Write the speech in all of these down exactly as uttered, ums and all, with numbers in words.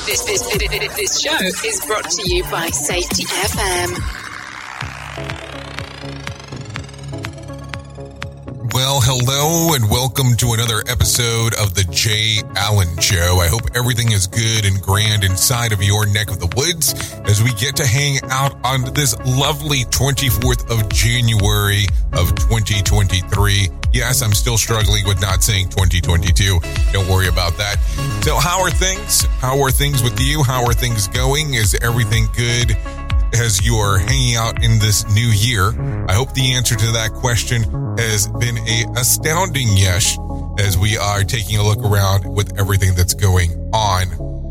This, this, this, this show is brought to you by Safety F M. Well, hello and welcome to another episode of the Jay Allen Show. I hope everything is good and grand inside of your neck of the woods as we get to hang out on this lovely twenty-fourth of January of twenty twenty-three. Yes, I'm still struggling with not saying twenty twenty-two. Don't worry about that. So how are things? How are things with you? How are things going? Is everything good as you are hanging out in this new year? I hope the answer to that question has been a astounding yes as we are taking a look around with everything that's going on.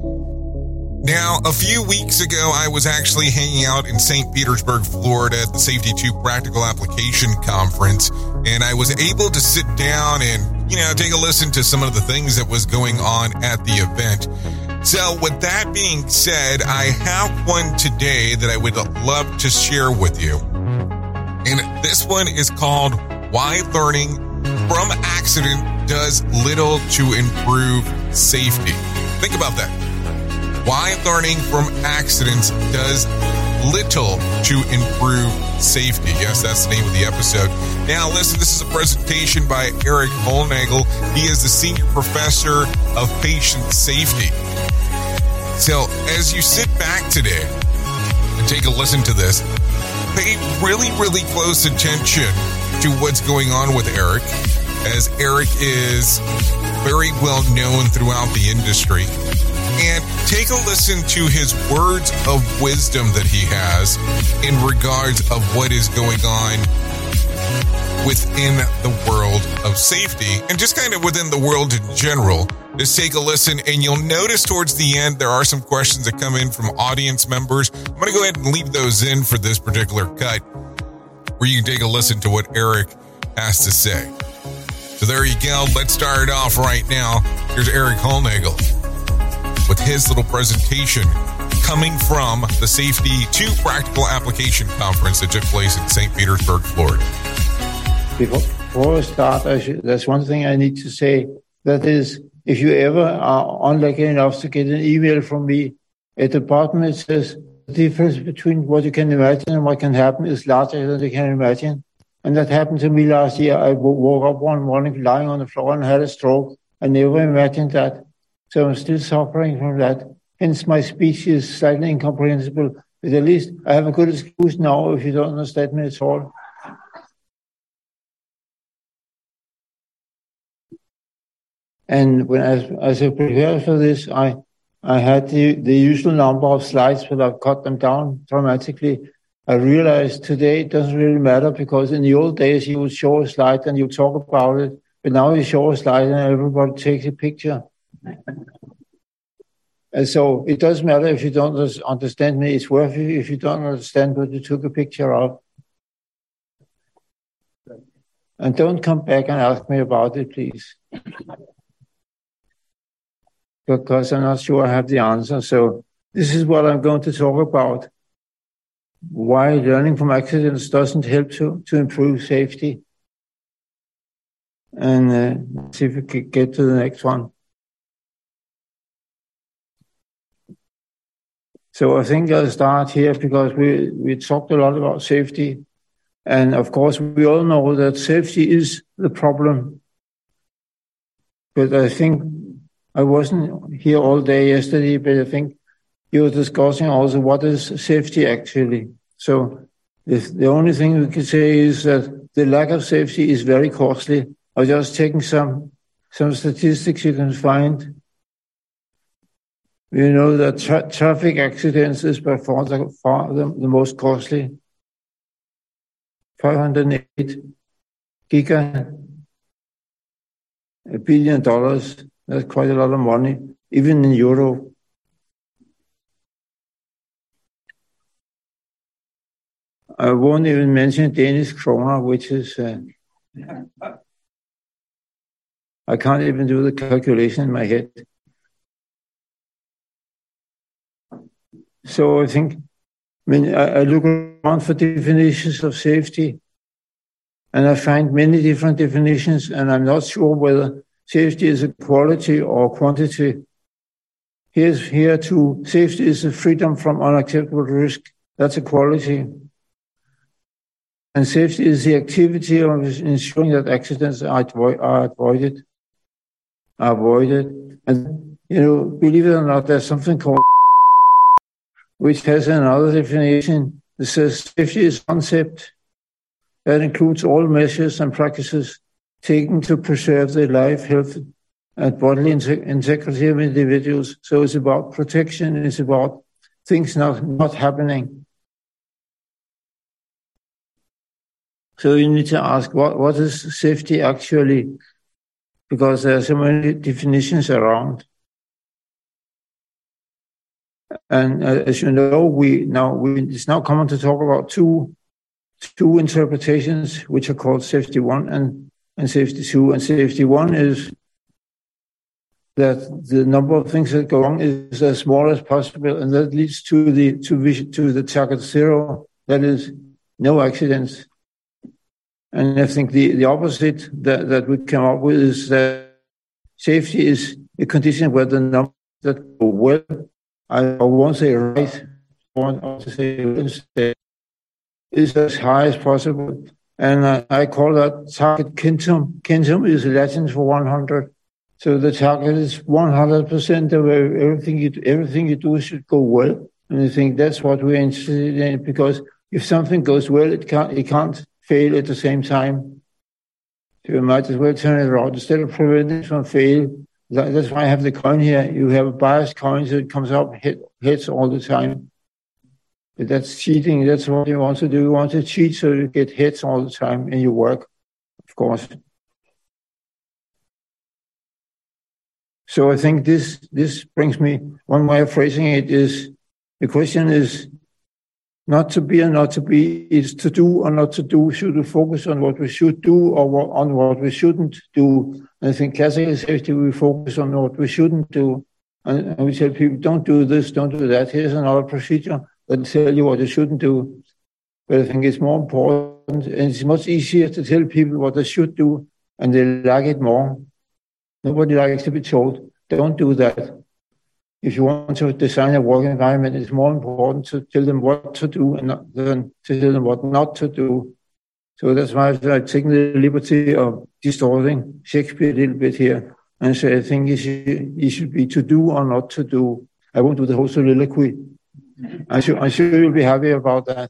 Now, a few weeks ago, I was actually hanging out in Saint Petersburg, Florida at the Safety two Practical Application Conference, and I was able to sit down and, you know, take a listen to some of the things that was going on at the event. So with that being said, I have one today that I would love to share with you. And this one is called Why Learning from Accident Does Little to Improve Safety. Think about that. Why learning from accidents does little to improve safety. Yes, that's the name of the episode. Now, listen, this is a presentation by Eric Hollnagel. He is the Senior Professor of Patient Safety. So, as you sit back today and take a listen to this, pay really, really close attention to what's going on with Eric, as Eric is very well known throughout the industry. And take a listen to his words of wisdom that he has in regards of what is going on within the world of safety and just kind of within the world in general. Just take a listen, and you'll notice towards the end there are some questions that come in from audience members. I'm going to go ahead and leave those in for this particular cut where you can take a listen to what Eric has to say. So there you go. Let's start it off right now. Here's Eric Hollnagel with his little presentation coming from the Safety two Practical Application Conference that took place in Saint Petersburg, Florida. Before I start, I should, there's one thing I need to say. That is, if you ever are unlucky enough to get an email from me, at the bottom it says the difference between what you can imagine and what can happen is larger than you can imagine. And that happened to me last year. I woke up one morning lying on the floor and had a stroke. I never imagined that. So I'm still suffering from that. Hence, my speech is slightly incomprehensible. But at least I have a good excuse now if you don't understand me at all. And when I, as I prepared for this, I I had the, the usual number of slides, but I've cut them down dramatically. I realized today it doesn't really matter because in the old days you would show a slide and you talk about it. But now you show a slide and everybody takes a picture. And so it doesn't matter if you don't understand me. It's worth it if you don't understand what you took a picture of. And don't come back and ask me about it, please. Because I'm not sure I have the answer. So this is what I'm going to talk about. Why learning from accidents doesn't help to, to improve safety. And uh, let's see if we can get to the next one. So I think I'll start here because we, we talked a lot about safety. And of course, we all know that safety is the problem. But I think I wasn't here all day yesterday, but I think you were discussing also what is safety actually. So the, the only thing we can say is that the lack of safety is very costly. I'm just taking some, some statistics you can find. You know that tra- traffic accidents is by far the, far the, the most costly. five hundred eight giga, a billion dollars. That's quite a lot of money, even in Europe. I won't even mention Danish kroner, which is, uh, I can't even do the calculation in my head. So I think, I mean, I, I look around for definitions of safety, and I find many different definitions, and I'm not sure whether safety is a quality or quantity. Here's here too. Safety is the freedom from unacceptable risk. That's a quality. And safety is the activity of ensuring that accidents are, avo- are avoided. Are avoided. And, you know, believe it or not, there's something called which has another definition. It says safety is concept that includes all measures and practices taken to preserve the life, health, and bodily integrity of individuals. So it's about protection. It's about things not, not happening. So you need to ask, what, what is safety actually? Because there are so many definitions around. And uh, as you know, we now we, it's now common to talk about two two interpretations, which are called safety one and, and safety two. And safety one is that the number of things that go wrong is as small as possible, and that leads to the to vision, to the target zero. That is no accidents. And I think the, the opposite that, that we come up with is that safety is a condition where the number that go well, I won't say right, I want to say is as high as possible. And I, I call that target quintum. Quintum is Latin for one hundred. So the target is one hundred percent of everything you, everything you do should go well. And I think that's what we're interested in, because if something goes well, it can't, it can't fail at the same time. So you might as well turn it around. Instead of preventing it from fail, that's why I have the coin here. You have a biased coin, so it comes up head, heads all the time. But that's cheating. That's what you want to do. You want to cheat so you get heads all the time in your work, of course. So I think this this brings me, one way of phrasing it is, the question is not to be or not to be, it's to do or not to do. Should we focus on what we should do or what, on what we shouldn't do? And I think classical safety, we focus on what we shouldn't do. And, and we tell people, don't do this, don't do that. Here's another procedure that will tell you what you shouldn't do. But I think it's more important, and it's much easier to tell people what they should do, and they like it more. Nobody likes to be told, don't do that. If you want to design a work environment, it's more important to tell them what to do and not, than to tell them what not to do. So that's why I've taken the liberty of distorting Shakespeare a little bit here and say, I think it should, it should be to do or not to do. I won't do the whole soliloquy. I'm sure, I'm sure you'll be happy about that.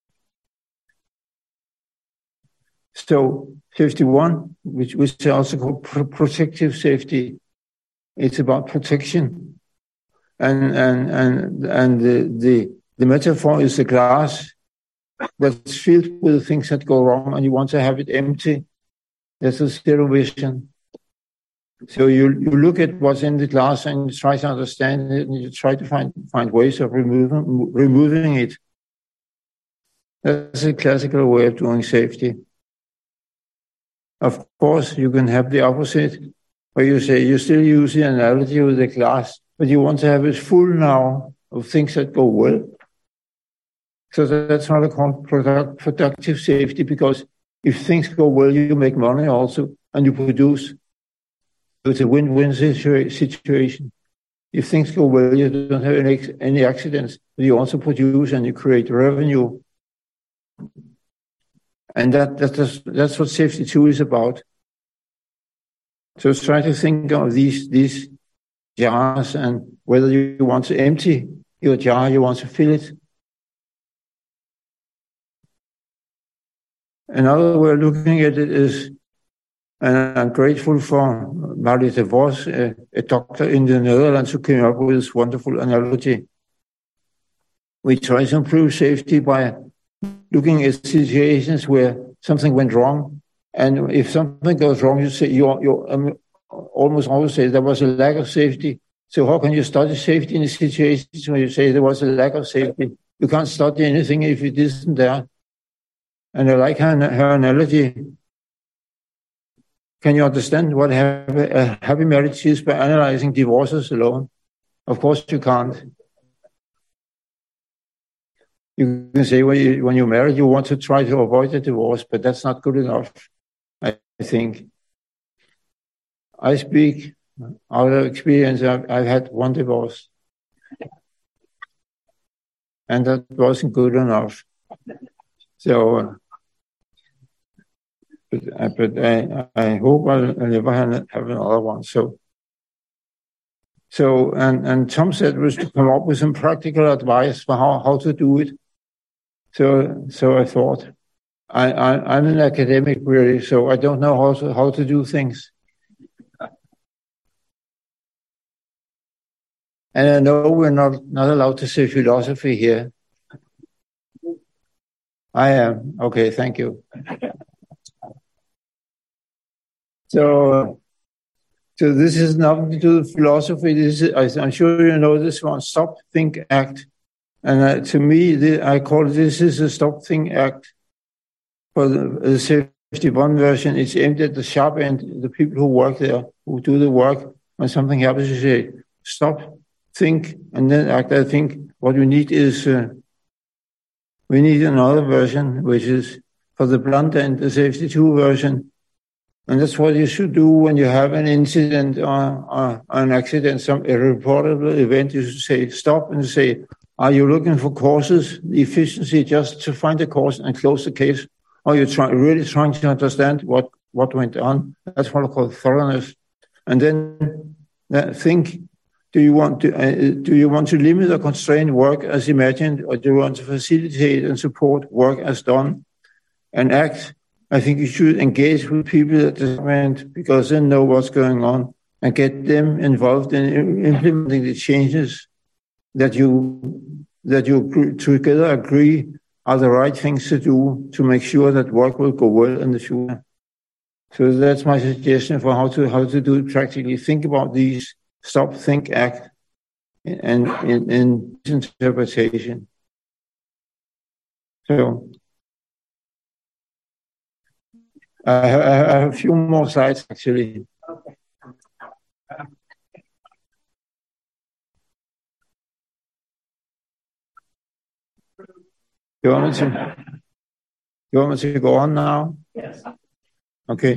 So fifty-one, which, which is also called pro- protective safety. It's about protection. And and and and the, the the metaphor is a glass that's filled with things that go wrong, and you want to have it empty. That's a zero vision. So you you look at what's in the glass and you try to understand it, and you try to find find ways of removing removing it. That's a classical way of doing safety. Of course, you can have the opposite, where you say you still use the analogy with the glass, but you want to have it full now of things that go well. So that's not a called product, productive safety, because if things go well, you make money also, and you produce. It's a win-win situa- situation. If things go well, you don't have any, any accidents, but you also produce and you create revenue. And that, that's, that's what safety two is about. So try to think of these, these jars and whether you want to empty your jar, you want to fill it. Another way of looking at it is, and I'm grateful for Marie de Vos, a, a doctor in the Netherlands, who came up with this wonderful analogy. We try to improve safety by looking at situations where something went wrong. And if something goes wrong, you say, you, you um, almost always say there was a lack of safety. So how can you study safety in a situation where you say there was a lack of safety? You can't study anything if it isn't there. And I like her, her analogy. Can you understand what a happy marriage is by analyzing divorces alone? Of course you can't. You can say when, you, when you're married, you want to try to avoid a divorce, but that's not good enough, I think. I speak out of experience. I've, I've had one divorce. And that wasn't good enough. So, uh, but, uh, but I, I hope I'll never have, have another one. So, so and, and Tom said was to come up with some practical advice for how, how to do it. So, so I thought, I, I, I'm an academic really, so I don't know how to, how to do things. And I know we're not, not allowed to say philosophy here. I am. Okay, thank you. So, so this is nothing to do with philosophy. This is, I'm sure you know this one, Stop, Think, Act. And uh, to me, the, I call it, this is a Stop, Think, Act. For the, the safety one version, it's aimed at the sharp end, the people who work there, who do the work. When something happens, you say, stop, think, and then act. I think what we need is, uh, we need another version, which is for the blunt end, the safety two version. And that's what you should do when you have an incident or, or an accident, some a reportable event. You should say, stop and say, are you looking for causes, the efficiency just to find the cause and close the case? Or you're try, really trying to understand what, what went on. That's what I call thoroughness. And then uh, think, do you want to uh, do you want to limit or constrain work as imagined, or do you want to facilitate and support work as done? And act, I think you should engage with people at the moment because they know what's going on and get them involved in implementing the changes that you that you together agree are the right things to do to make sure that work will go well in the future. So that's my suggestion for how to how to do it practically. Think about these, stop, think, act, and in, in interpretation. So I have, I have a few more slides actually. Okay. You want me to, you want me to go on now? Yes. Okay.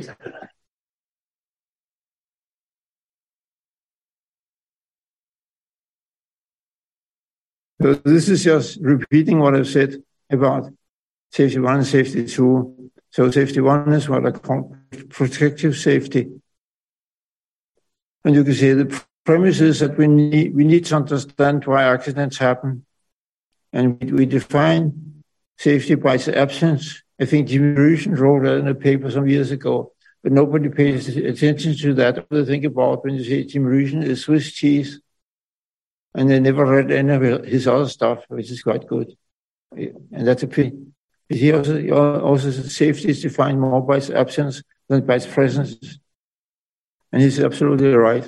So this is just repeating what I've said about safety one and safety two. So safety one is what I call protective safety. And you can see the premise is that we need, we need to understand why accidents happen. And we, we define safety by its absence. I think Jimmy Rusin wrote that in a paper some years ago, but nobody pays attention to that. They think about when you say Jimmy Rusin is Swiss cheese, and they never read any of his other stuff, which is quite good. And that's a pity. He also, he also said safety is defined more by its absence than by its presence. And he's absolutely right.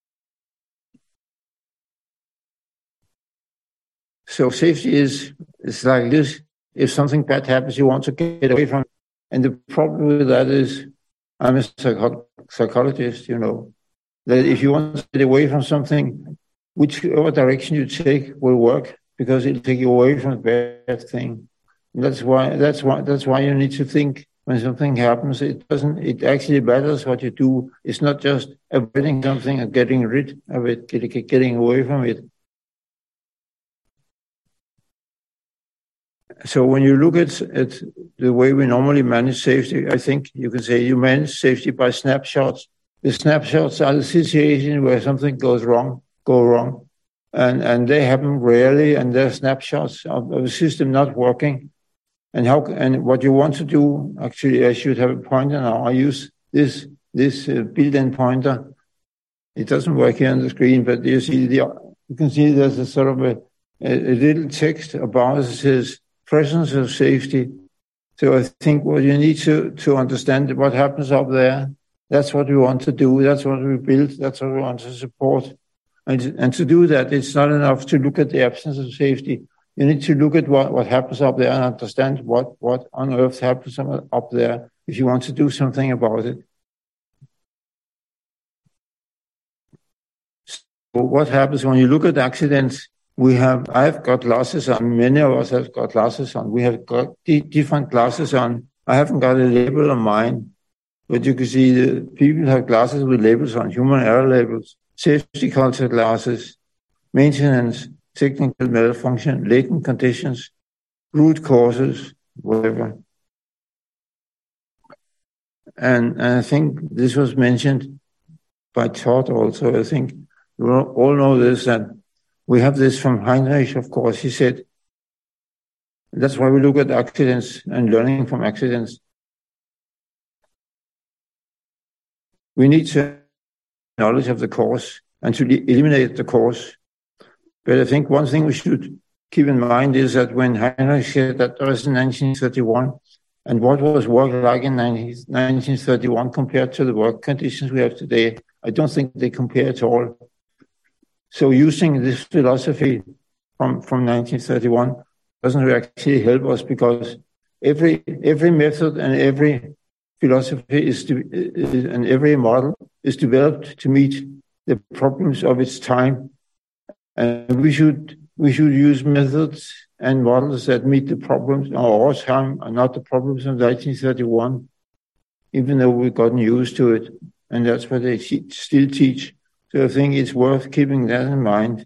So safety is, is like this. If something bad happens, you want to get away from it. And the problem with that is, I'm a psycho- psychologist, you know, that if you want to get away from something, whichever direction you take will work because it'll take you away from the bad thing. And that's why, that's why, that's why you need to think when something happens. It doesn't, it actually matters what you do. It's not just avoiding something and getting rid of it, get, getting away from it. So when you look at, at the way we normally manage safety, I think you can say you manage safety by snapshots. The snapshots are the situation where something goes wrong, go wrong. And, and they happen rarely, and they're snapshots of, of a system not working. And how, and what you want to do, actually, I should have a pointer now. I use this, this uh, built-in pointer. It doesn't work here on the screen, but you see the, you can see there's a sort of a, a, a little text about it. It says, presence of safety. So I think what you need to, to understand what happens up there, that's what we want to do. That's what we build. That's what we want to support. And, and to do that, it's not enough to look at the absence of safety. You need to look at what, what happens up there and understand what, what on earth happens up there if you want to do something about it. So what happens when you look at accidents? We have, I've got glasses on. Many of us have got glasses on. We have got d- different glasses on. I haven't got a label on mine, but you can see the people have glasses with labels on, human error labels, safety culture glasses. maintenance, technical malfunction, latent conditions, root causes, whatever. And, and I think this was mentioned by Todd also. I think you all know this, that we have this from Heinrich, of course. He said, that's why we look at accidents and learning from accidents. We need to have knowledge of the cause and to eliminate the cause. But I think one thing we should keep in mind is that when Heinrich said that that was in nineteen thirty-one, and what was work like in nineteen thirty-one compared to the work conditions we have today, I don't think they compare at all. So using this philosophy from, from nineteen thirty-one doesn't actually help us, because every every method and every philosophy is to, and every model is developed to meet the problems of its time, and we should we should use methods and models that meet the problems of our time and not the problems of nineteen thirty-one, even though we've gotten used to it, and that's what they still teach. So I think it's worth keeping that in mind.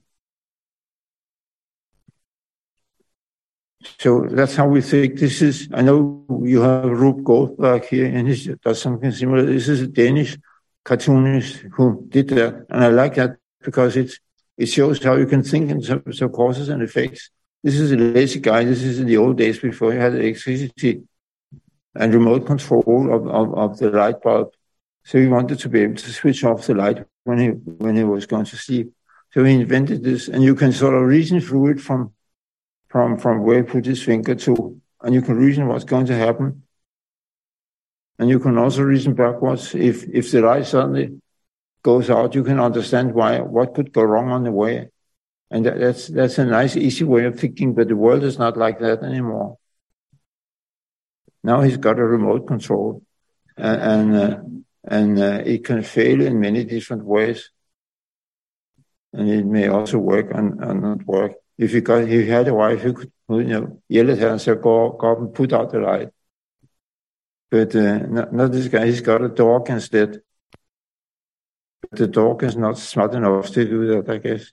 So that's how we think. This is, I know you have Rube Goldberg here, and he does something similar. This is a Danish cartoonist who did that, and I like that because it it shows how you can think in terms of causes and effects. This is a lazy guy. This is in the old days before you had electricity and remote control of, of, of the light bulb. So he wanted to be able to switch off the light when he when he was going to sleep. So he invented this, and you can sort of reason through it from from from where he put his finger to, and you can reason what's going to happen. And you can also reason backwards. If if the light suddenly goes out, you can understand why, what could go wrong on the way. And that, that's that's a nice, easy way of thinking, but the world is not like that anymore. Now he's got a remote control, and and, uh, and uh, it can fail in many different ways. And it may also work and, and not work. If you got, if you had a wife who could, you know, yell at her and say, go, go up and put out the light. But uh, not, not this guy, he's got a dog instead. But the dog is not smart enough to do that, I guess.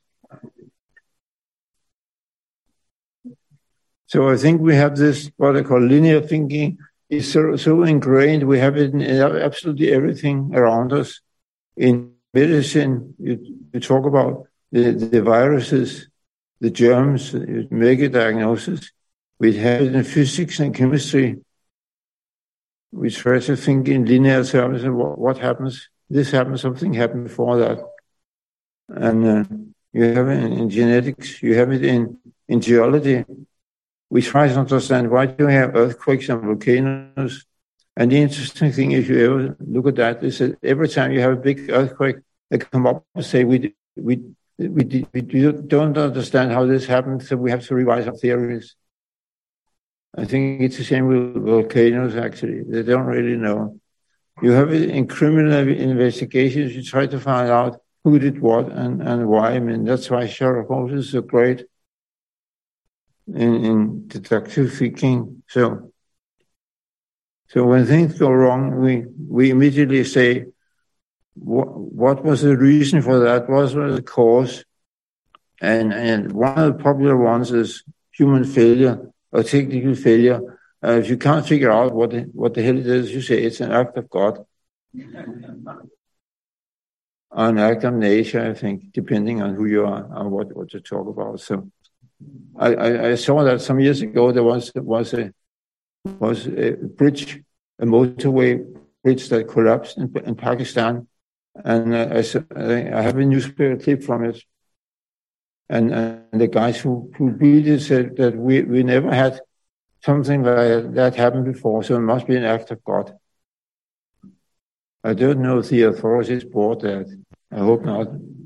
So I think we have this, what I call linear thinking. It's so, so ingrained. We have it in absolutely everything around us. In medicine, you, you talk about the, the viruses, the germs, you make a diagnosis. We have it in physics and chemistry. We try to think in linear terms of what, what happens. This happens, something happened before that. And uh, you have it in, in genetics, you have it in, in geology. We try to understand why do we have earthquakes and volcanoes. And the interesting thing, if you ever look at that, is that every time you have a big earthquake, they come up and say, we, we, we, we don't understand how this happened, so we have to revise our theories. I think it's the same with volcanoes, actually. They don't really know. You have it in criminal investigations. You try to find out who did what and, and why. I mean, that's why Sherlock Holmes is so great in, in deductive thinking. So, so when things go wrong, we, we immediately say, what, what was the reason for that? What was the cause? And, and one of the popular ones is human failure or technical failure. Uh, if you can't figure out what the, what the hell it is, you say it's an act of God. An act of nature, I think, depending on who you are and what, what you talk about. So I, I, I saw that some years ago there was was a was a bridge, a motorway bridge that collapsed in, in Pakistan. And uh, I, I have a newspaper clip from it. And, and the guys who, who built it said that we, we never had something like that happened before, so it must be an act of God. I don't know if the authorities bought that. I hope not.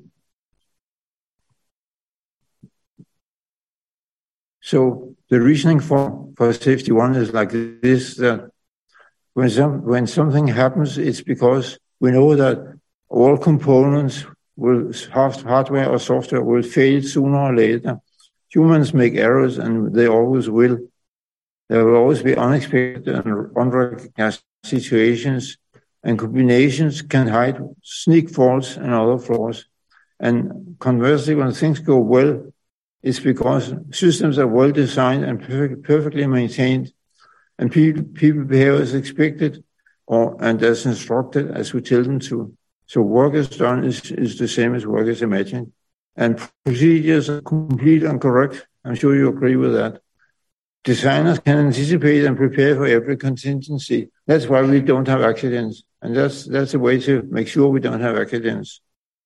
So the reasoning for, for safety one is like this, that when some, when something happens, it's because we know that all components will, hardware or software will fail sooner or later. Humans make errors, and they always will. There will always be unexpected and unrecognized situations, and combinations can hide sneak faults and other flaws. And conversely, when things go well, it's because systems are well designed and perfect, perfectly maintained, and people, people behave as expected or and as instructed as we tell them to. So work is done is, is the same as work is imagined. And procedures are complete and correct. I'm sure you agree with that. Designers can anticipate and prepare for every contingency. That's why we don't have accidents. And that's that's a way to make sure we don't have accidents.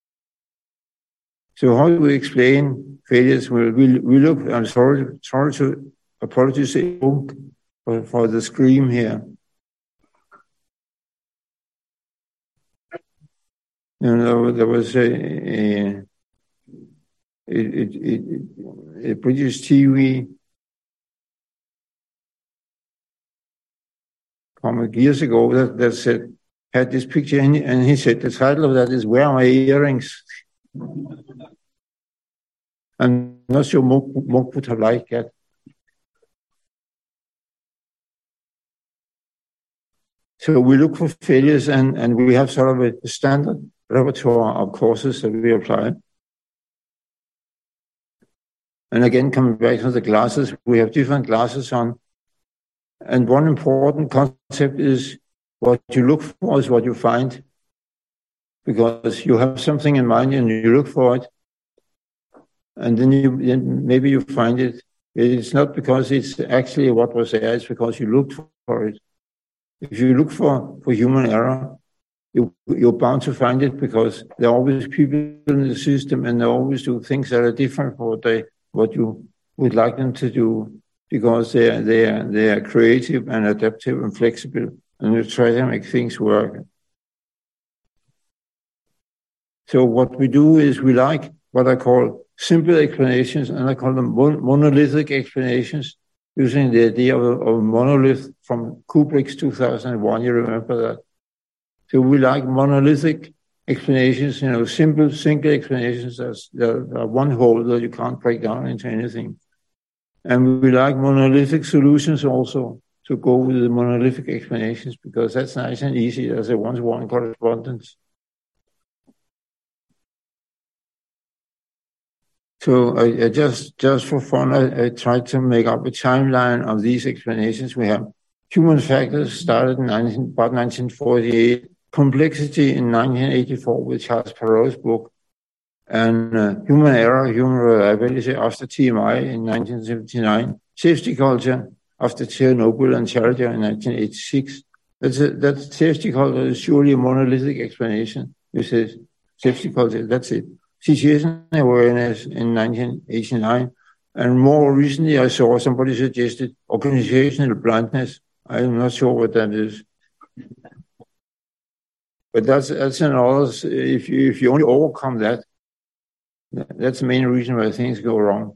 So how do we explain failures? We, we, we look, I'm sorry, sorry to apologize for, for the scream here. You know, there was a, a, a, a, a British T V comic years ago that, that said, had this picture, and he, and he said, the title of that is Where Are My Earrings? I'm not sure Monk would have liked that. So we look for failures, and, and we have sort of a standard repertoire of courses that we apply. And again, coming back to the glasses, we have different glasses on. And one important concept is what you look for is what you find. Because you have something in mind and you look for it, and then you then maybe you find it. It's not because it's actually what was there, it's because you looked for it. If you look for, for human error, you, you're bound to find it, because there are always people in the system and they always do things that are different from what they what you would like them to do, because they are they are they are creative and adaptive and flexible, and you try to make things work. So what we do is we like what I call simple explanations, and I call them mon- monolithic explanations, using the idea of a, of a monolith from Kubrick's two thousand one. You remember that? So we like monolithic explanations, you know, simple, single explanations that are one whole that you can't break down into anything. And we like monolithic solutions also, to go with the monolithic explanations, because that's nice and easy as a one-to-one correspondence. So I, I just, just for fun, I, I tried to make up a timeline of these explanations we have. Human factors started in nineteen, about nineteen forty-eight, complexity in nineteen eighty-four with Charles Perrow's book, and uh, human error, human reliability after T M I in nineteen seventy-nine, safety culture after Chernobyl and Challenger in nineteen eighty-six. That's a, that safety culture is surely a monolithic explanation. You say safety culture, that's it. Situation awareness in nineteen eighty-nine. And more recently, I saw somebody suggested organizational blindness. I'm not sure what that is. But that's that's another, if you, if you only overcome that, that's the main reason why things go wrong.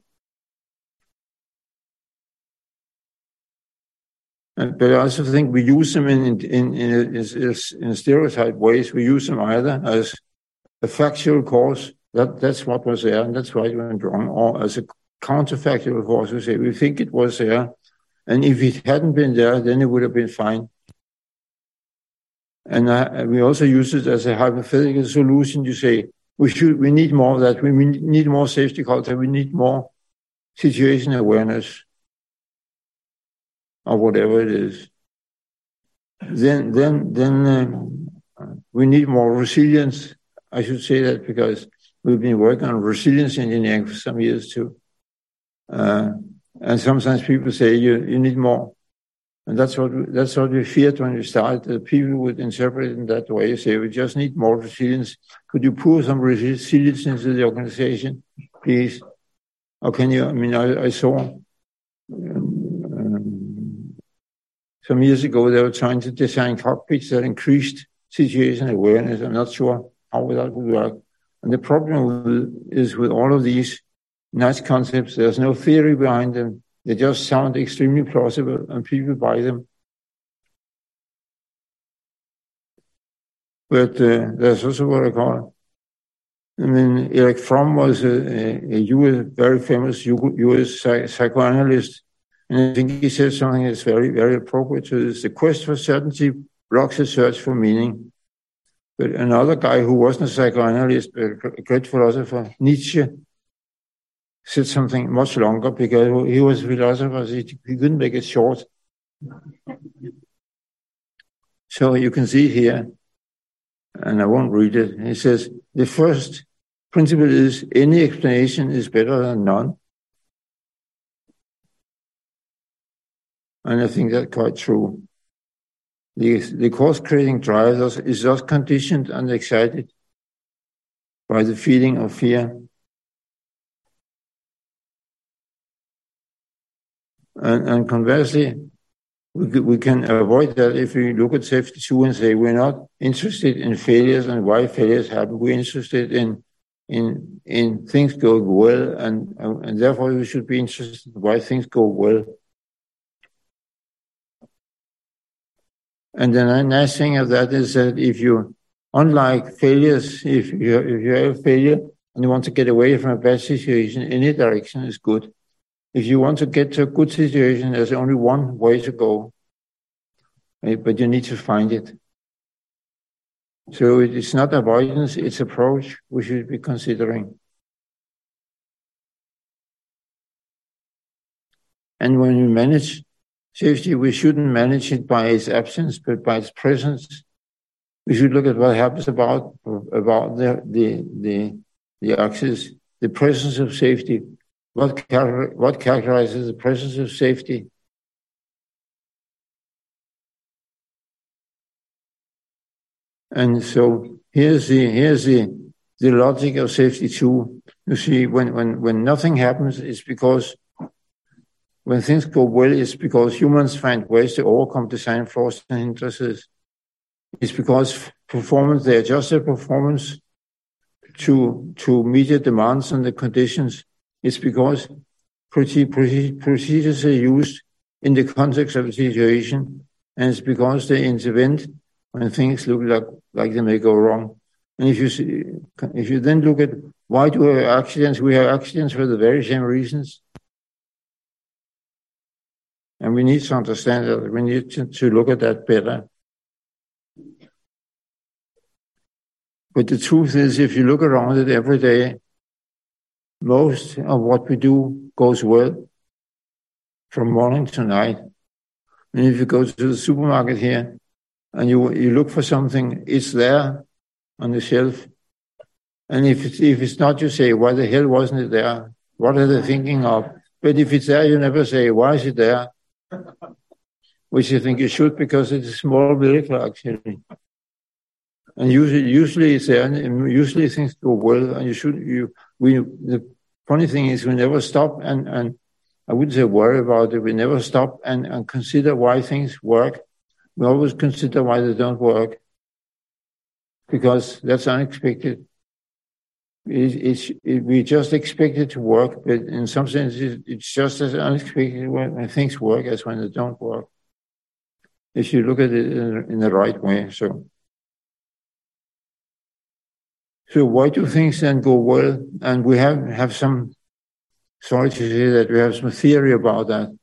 And, but I also think we use them in, in, in, in, in stereotype ways. We use them either as a factual cause, that, that's what was there, and that's why it went wrong, or as a counterfactual cause, we say we think it was there, and if it hadn't been there, then it would have been fine. And uh, we also use it as a hypothetical solution. You say, we should, we need more of that. We need more safety culture. We need more situation awareness, or whatever it is. Then, then, then uh, we need more resilience. I should say that because we've been working on resilience engineering for some years too. Uh, and sometimes people say you, you need more. And that's what we, that's what we feared when we started. That people would interpret it in that way. You say, we just need more resilience. Could you pour some resilience into the organization, please? Or can you, I mean, I, I saw um, some years ago, they were trying to design cockpits that increased situation awareness. I'm not sure how that would work. And the problem with, is with all of these nice concepts, there's no theory behind them. They just sound extremely plausible, and people buy them. But uh, there's also what I call, I mean, Erich Fromm was a, a, a U S, very famous U S psychoanalyst, and I think he said something that's very, very appropriate to this. The quest for certainty blocks the search for meaning. But another guy who wasn't a psychoanalyst, but a great philosopher, Nietzsche, said something much longer because he was a philosopher. He, he couldn't make it short. So you can see here, and I won't read it. He says, the first principle is any explanation is better than none. And I think that's quite true. The, the cause-creating drive is thus conditioned and excited by the feeling of fear. And, and conversely, we, we can avoid that if we look at safety two and say we're not interested in failures and why failures happen. We're interested in in in things going well, and and therefore we should be interested in why things go well. And the nice thing of that is that if you, unlike failures, if you if you have a failure and you want to get away from a bad situation, any direction is good. If you want to get to a good situation, there's only one way to go, but you need to find it. So it's not avoidance, it's approach we should be considering. And when we manage safety, we shouldn't manage it by its absence, but by its presence. We should look at what happens about, about the, the, the, the axis, the presence of safety. What, char- what characterizes the presence of safety? And so here's the here's the, the logic of safety two. You see, when, when, when nothing happens, it's because when things go well, it's because humans find ways to overcome design flaws and hindrances. It's because performance, they adjust their performance to, to meet the demands and the conditions. It's because procedures are used in the context of a situation, and it's because they intervene when things look like, like they may go wrong. And if you see, if you then look at why do we have accidents, we have accidents for the very same reasons. And we need to understand that. We need to, to look at that better. But the truth is, if you look around it every day, most of what we do goes well from morning to night. And if you go to the supermarket here and you you look for something, it's there on the shelf. And if it's, if it's not, you say, why the hell wasn't it there? What are they thinking of? But if it's there, you never say, why is it there? Which you think you should, because it's a small miracle, actually. And usually, usually it's there, and usually things go well, and you should, you, we, the funny thing is we never stop and, and I wouldn't say worry about it. We never stop and, and consider why things work. We always consider why they don't work, because that's unexpected. It, it's, it, we just expect it to work, but in some senses, it's just as unexpected when, when things work as when they don't work, if you look at it in, in the right way. So, so why do things then go well? And we have, have some, sorry to say that we have some theory about that.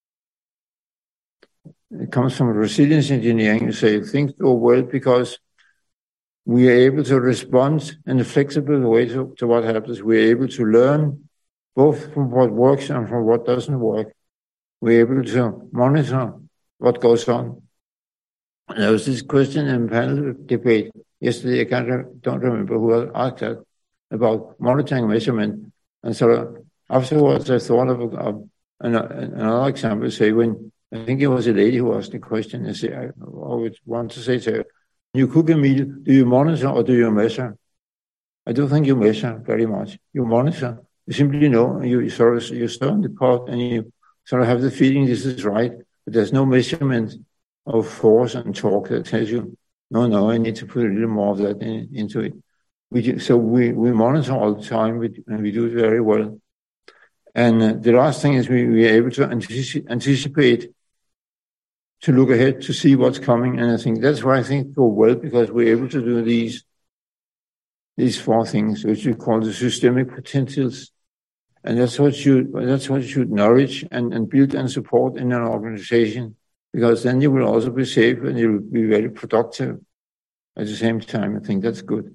It comes from resilience engineering. You say things go well because we are able to respond in a flexible way to, to what happens. We are able to learn both from what works and from what doesn't work. We're able to monitor what goes on. And there was this question in panel debate yesterday, I can't, don't remember who asked that, about monitoring measurement. And so afterwards, I thought of, of another example, say when, I think it was a lady who asked the question, and say, I always want to say to her, you cook a meal, do you monitor or do you measure? I don't think you measure very much. You monitor. You simply know, you sort of, you stir in the pot and you sort of have the feeling this is right, but there's no measurement of force and torque that tells you, no, no, I need to put a little more of that in, into it. We do, so we, we monitor all the time, we, and we do it very well. And uh, the last thing is we, we are able to antici- anticipate, to look ahead, to see what's coming. And I think that's why I think go well, because we're able to do these, these four things, which we call the systemic potentials. And that's what you, that's what you should nourish and, and build and support in an organization, because then you will also be safe and you'll be very productive. at the same time. I think that's good.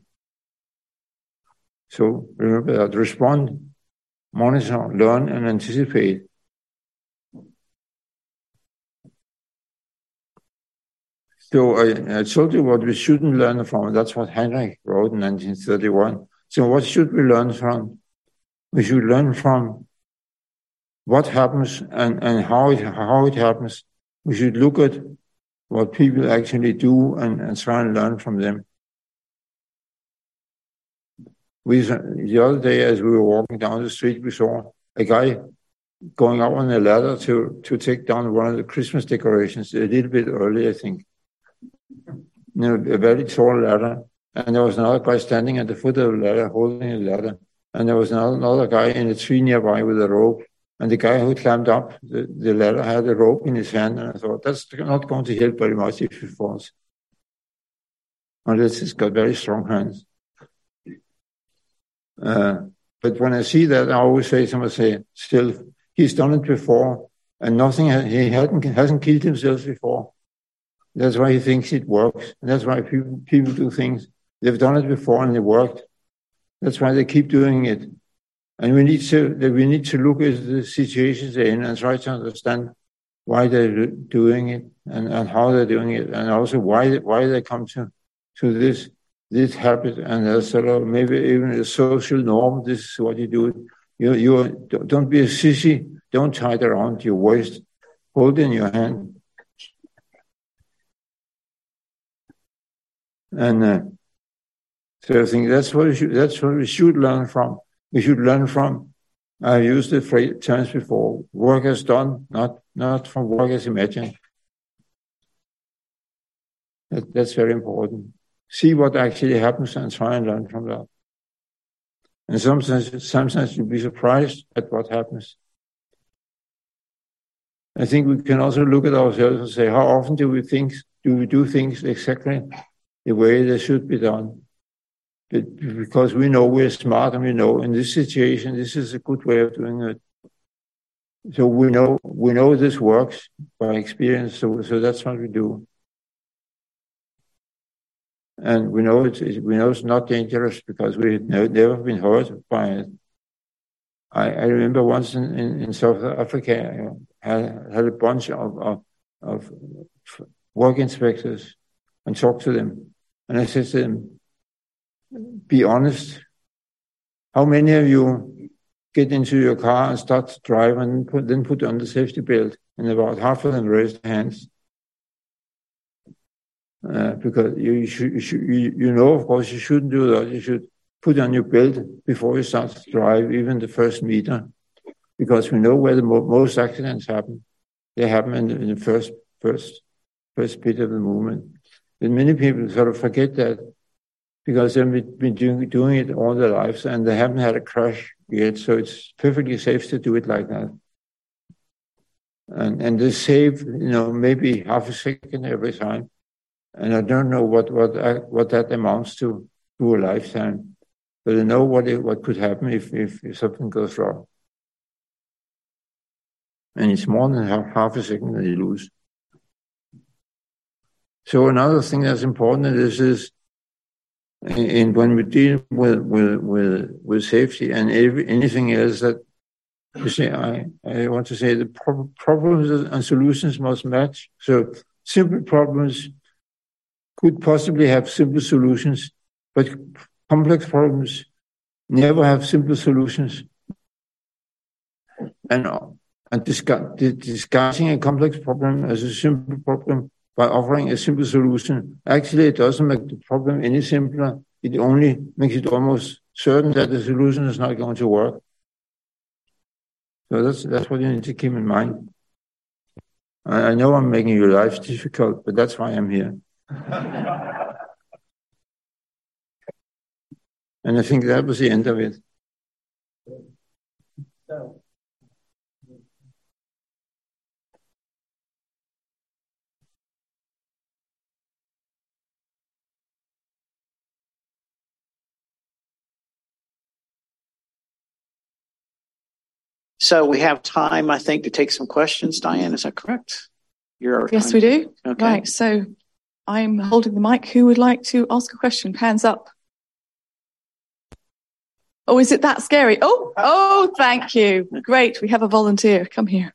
So remember that. Respond, monitor, learn, and anticipate. So I, I told you what we shouldn't learn from. That's what Heinrich wrote in nineteen thirty-one. So what should we learn from? We should learn from what happens and, and how it how it happens. We should look at what people actually do and, and try and learn from them. We, the other day, as we were walking down the street, we saw a guy going up on a ladder to, to take down one of the Christmas decorations a little bit early, I think. You know, a very tall ladder. And there was another guy standing at the foot of the ladder, holding a ladder. And there was another, another guy in a tree nearby with a rope. And the guy who climbed up the, the ladder had a rope in his hand. And I thought, that's not going to help very much if he falls. Unless he's got very strong hands. Uh, but when I see that, I always say to myself, still, he's done it before. And nothing, he hadn't, hasn't killed himself before. That's why he thinks it works. And that's why people, people do things. They've done it before and it worked. That's why they keep doing it. And we need to, we need to look at the situations they're in and try to understand why they're doing it and, and how they're doing it. And also why, why they come to, to this, this habit. And there's sort of maybe even a social norm. This is what you do. You, you don't be a sissy. Don't tie it around your waist. Hold it in your hand. And, uh, So I think that's what we should, that's what we should learn from. We should learn from, I've used the phrase, terms before, work as done, not, not from work as imagined. That, that's very important. See what actually happens and try and learn from that. And sometimes, sometimes you'll be surprised at what happens. I think we can also look at ourselves and say, how often do we think, do we do things exactly the way they should be done? Because we know we're smart and we know in this situation, this is a good way of doing it. So we know, we know this works by experience. So, so that's what we do. And we know it's, we know it's not dangerous because we've never been hurt by it. I, I remember once in, in, in South Africa, I had, had a bunch of, of, of work inspectors and talked to them. And I said to them, be honest. How many of you get into your car and start to drive and put, then put on the safety belt? And about half of them raised hands. Uh, because you, you, should, you, should, you, you know, of course, you shouldn't do that. You should put on your belt before you start to drive, even the first meter. Because we know where the mo- most accidents happen. They happen in the, in the first, first, first bit of the movement. But many people sort of forget that. Because they've been doing, doing it all their lives and they haven't had a crash yet. So it's perfectly safe to do it like that. And, and they save, you know, maybe half a second every time. And I don't know what, what, what that amounts to, to a lifetime. But I know what, it, what could happen if, if, if something goes wrong. And it's more than half, half a second that you lose. So another thing that's important in this is, and when we deal with, with, with, with safety and every, anything else that you say, I, I want to say the pro- problems and solutions must match. So simple problems could possibly have simple solutions, but complex problems never have simple solutions. And, and discuss, discussing a complex problem as a simple problem by offering a simple solution, actually it doesn't make the problem any simpler. It only makes it almost certain that the solution is not going to work. So that's that's what you need to keep in mind. I, I know I'm making your life difficult, but that's why I'm here. And I think that was the end of it. So we have time, I think, to take some questions. Diane, is that correct? You're yes, we do. Okay. Right. So I'm holding the mic. Who would like to ask a question? Hands up. Oh, is it that scary? Oh, oh, thank you. Great. We have a volunteer. Come here.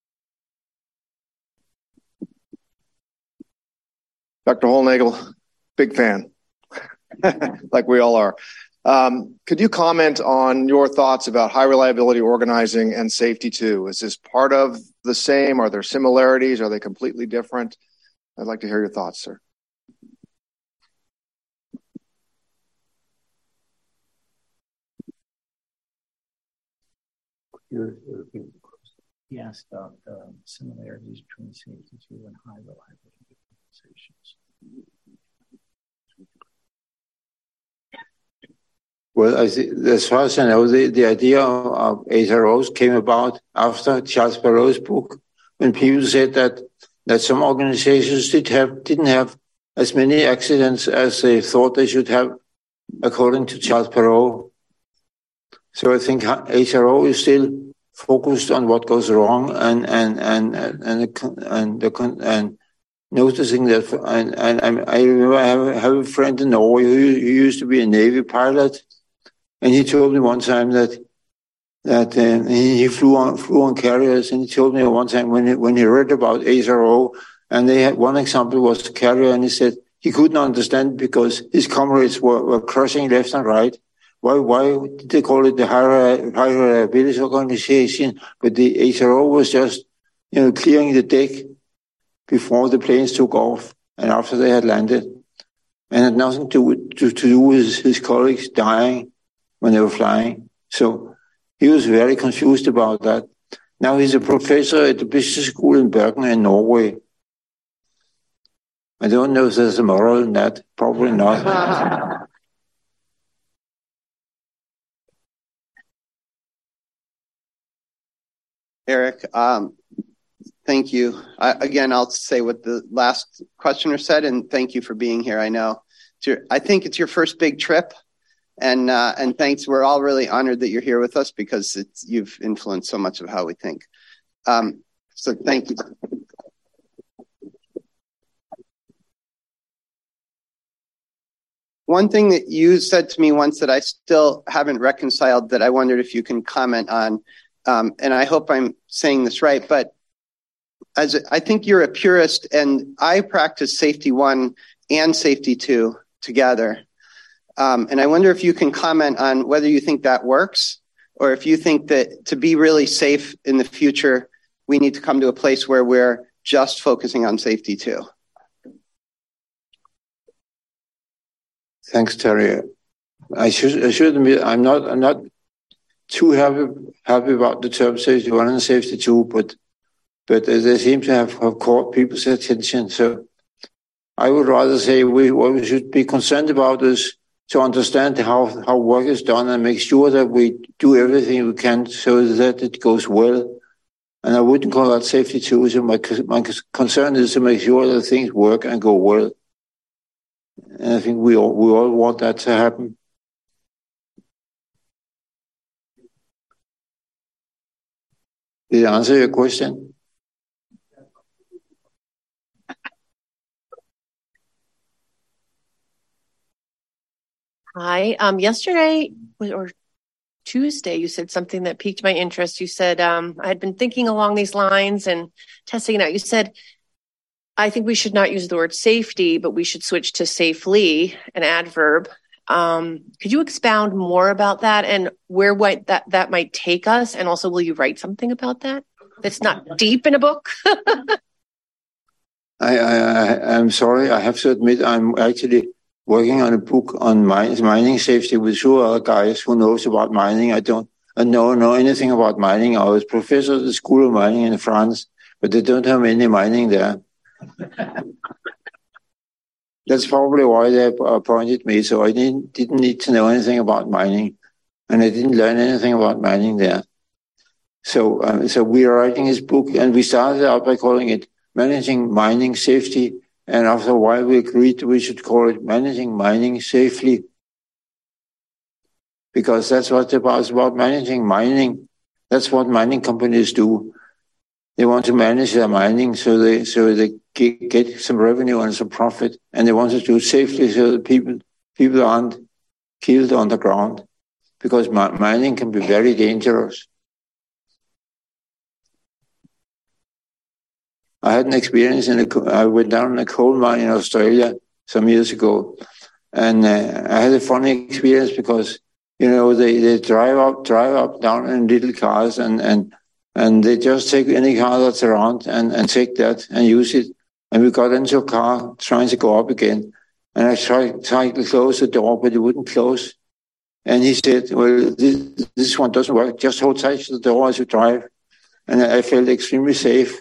Doctor Hollnagel, big fan, like we all are. Um, could you comment on your thoughts about high reliability organizing and safety two? Is this part of the same? Are there similarities? Are they completely different? I'd like to hear your thoughts, sir. Yes, about uh, similarities between safety two and high reliability organizations. Well, I th- as far as I know, the, the idea of, of H R Os came about after Charles Perrow's book, when people said that that some organizations did have didn't have as many accidents as they thought they should have, according to Charles Perrow. So I think H R O is still focused on what goes wrong and and and and and, and, the, and noticing that. And, and I remember I have, have a friend in Norway who, who used to be a Navy pilot, and he told me one time that that uh, he flew on flew on carriers, and he told me one time when he, when he read about H R O, and they had one example was a carrier, and he said he couldn't understand because his comrades were, were crashing left and right. Why, why did they call it the high, high reliability organization? But the H R O was just, you know, clearing the deck before the planes took off and after they had landed, and had nothing to, to, to do with his colleagues dying when they were flying. So he was very confused about that. Now he's a professor at the business school in Bergen in Norway. I don't know if there's a moral in that. Probably not. Eric, um, thank you. I, again, I'll say what the last questioner said, and thank you for being here. I know, it's your, I think it's your first big trip, and uh, and thanks. We're all really honored that you're here with us because it's, you've influenced so much of how we think. Um, so thank you. One thing that you said to me once that I still haven't reconciled that I wondered if you can comment on. Um, and I hope I'm saying this right, but as a, I think you're a purist, and I practice safety one and safety two together. Um, and I wonder if you can comment on whether you think that works, or if you think that to be really safe in the future, we need to come to a place where we're just focusing on safety two. Thanks, Terry. I should, I should admit, I'm not, I'm not too happy happy about the term safety one and safety two, but but they seem to have, have caught people's attention. So I would rather say we what we should be concerned about is to understand how how work is done and make sure that we do everything we can so that it goes well. And I wouldn't call that safety two. So my my concern is to make sure that things work and go well. And I think we all we all want that to happen. Did I answer your question? Hi. Um, yesterday or Tuesday, you said something that piqued my interest. You said, um, I had been thinking along these lines and testing it out. You said, I think we should not use the word safety, but we should switch to safely, an adverb. Um, could you expound more about that and where what that, that might take us? And also, will you write something about that that's not deep in a book? I, I, I'm sorry. I have to admit, I'm actually working on a book on mine, mining safety with two other guys who knows about mining. I don't I know, know anything about mining. I was professor at the School of Mining in France, but they don't have any mining there. That's probably why they appointed me. So I didn't, didn't need to know anything about mining, and I didn't learn anything about mining there. So, um, so we are writing this book, and we started out by calling it Managing Mining Safety. And after a while, we agreed we should call it Managing Mining Safely, because that's what it's about. It's about managing mining. That's what mining companies do. They want to manage their mining so they so they get, get some revenue and some profit, and they want to do it safely so that people people aren't killed underground, because mining can be very dangerous. I had an experience in a, I went down in a coal mine in Australia some years ago, and uh, I had a funny experience because, you know, they, they drive up, drive up down in little cars, and, and, and they just take any car that's around and, and take that and use it. And we got into a car trying to go up again. And I tried, tried to close the door, but it wouldn't close. And he said, well, this, this one doesn't work. Just hold tight to the door as you drive. And I felt extremely safe.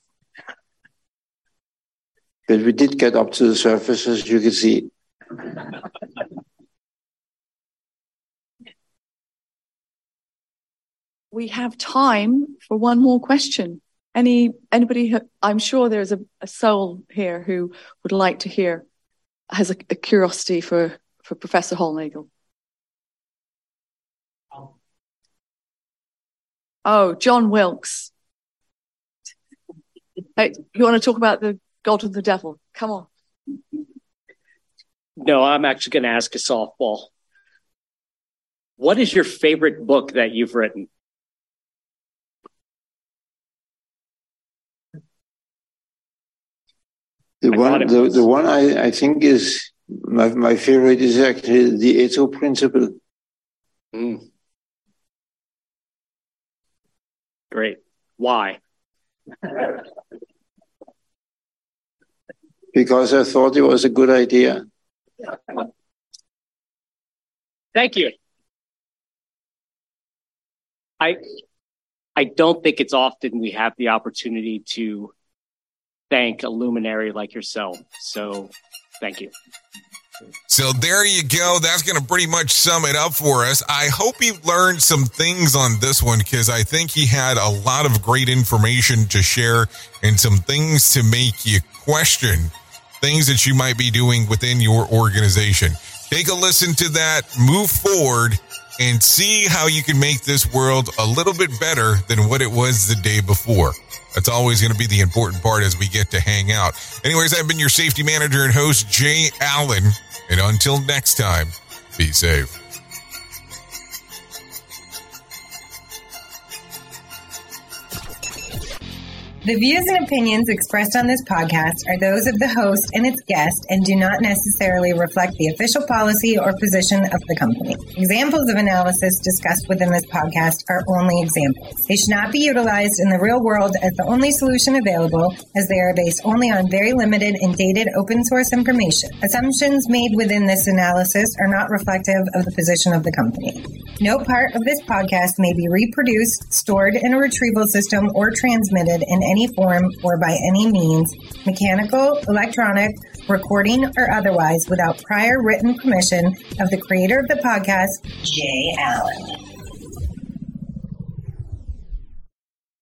But we did get up to the surface, as you can see. We have time for one more question. Any anybody? I'm sure there's a, a soul here who would like to hear, has a, a curiosity for, for Professor Hollnagel. Oh, John Wilkes. Hey, you want to talk about the God of the Devil? Come on. No, I'm actually going to ask a softball. What is your favorite book that you've written? The one, the, the one I, I think is my, my favorite is actually the Eto Principle. Mm. Great. Why? Because I thought it was a good idea. Thank you. I I don't think it's often we have the opportunity to thank a luminary like yourself. So thank you. So there you go. That's going to pretty much sum it up for us. I hope you learned some things on this one, because I think he had a lot of great information to share and some things to make you question things that you might be doing within your organization. Take a listen to that, move forward, and see how you can make this world a little bit better than what it was the day before. That's always going to be the important part as we get to hang out. Anyways, I've been your safety manager and host, Jay Allen. And until next time, be safe. The views and opinions expressed on this podcast are those of the host and its guest and do not necessarily reflect the official policy or position of the company. Examples of analysis discussed within this podcast are only examples. They should not be utilized in the real world as the only solution available, as they are based only on very limited and dated open source information. Assumptions made within this analysis are not reflective of the position of the company. No part of this podcast may be reproduced, stored in a retrieval system, or transmitted in any form or by any means, mechanical, electronic, recording, or otherwise, without prior written permission of the creator of the podcast, Jay Allen.